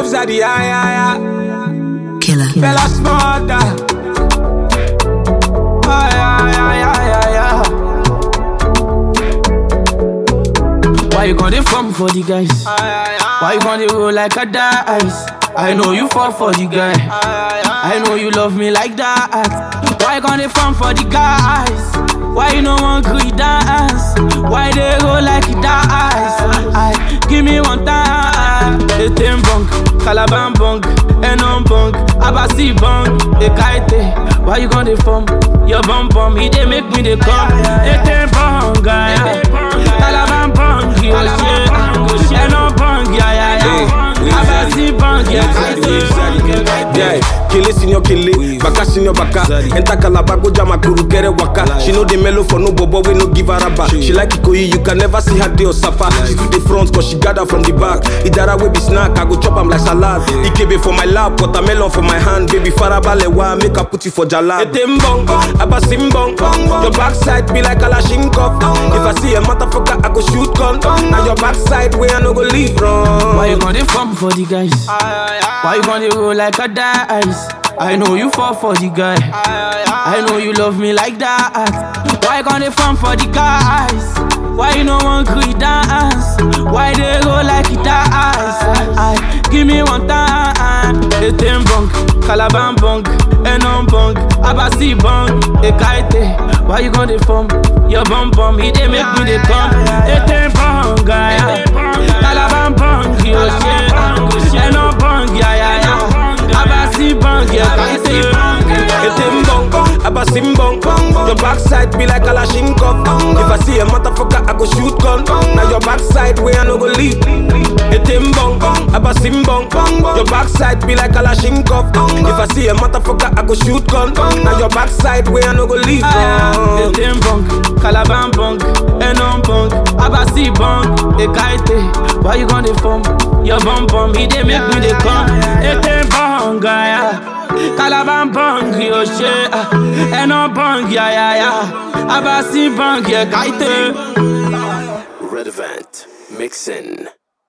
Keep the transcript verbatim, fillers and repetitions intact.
Puffs are the eye, eye, eye. Killer. Bella smarter. Aye, aye, aye, aye, aye. Why you gonna from for the guys? Why you gonna roll like a dice? I know you fall for the guy. I know you love me like that. Why you gonna from for the guys? Why you no one could dance? Why they go like it dies? I give me one time. They tem bunk, Calaban bunk, Enon bunk, Abasi bunk, they kite. Why you gonna from? Your bum bum, he they make me they come. They tem bunk, guy. Calaban bunk, you shit. Enon bunk, yeah, yeah, yeah. Abasi bunk, yeah, kite. Yeah, kill it in your kill it, baka in your baka. Enta Calabago jama kuru kere waka. She know the mellow for no bobo, we no give her a back. She like Ikoyi, you can never see her day or suffer. She do the front cause she gather from the back. Idara we be snack, I go chop am like salad. Ikebe for my lap, watermelon for my hand. Baby farabalewa, make her put it for jalab. Etembong, abasimbong. Your backside be like Kalashnikov. If I see a motherfucker, I go shoot gun. Now your backside where I no go leave wrong. Why you gonna from for the guys? Why you gonna roll like a dice? I know you fall for the guy. I know you love me like that. Why you gonna from for the guys? Why you no one could dance? Why they go like it dies? I give me one time. They tem bunk, Calaban bunk, Enon bunk, Abasi bunk, they kite. Why you gonna from? Your bum bum, he they make me they come. They tem bunk, guy. Calaban bunk, you shit. Enon bunk, yeah, yeah, yeah. Abasi bunk, yeah, kite. Etembong, abasimbong. Your backside be like Kalashnikov. If I see a motherfucker, I go shoot gun. Now your backside where I no go leave. Etembong, abasimbong. Your backside be like Kalashnikov. If I see a motherfucker, I go shoot gun. Now your backside where I no go leave. Etembong, Calaban bunk, Enon bunk, Abasi bunk, they kite. Why you gonna from? Your bum bum, he they make me they come. Etembong, guy. Calaban bunk, yo shit. Enon bunk, yeah, yeah, yeah. Abasi bunk, yeah, kite. Redvant, mixin'.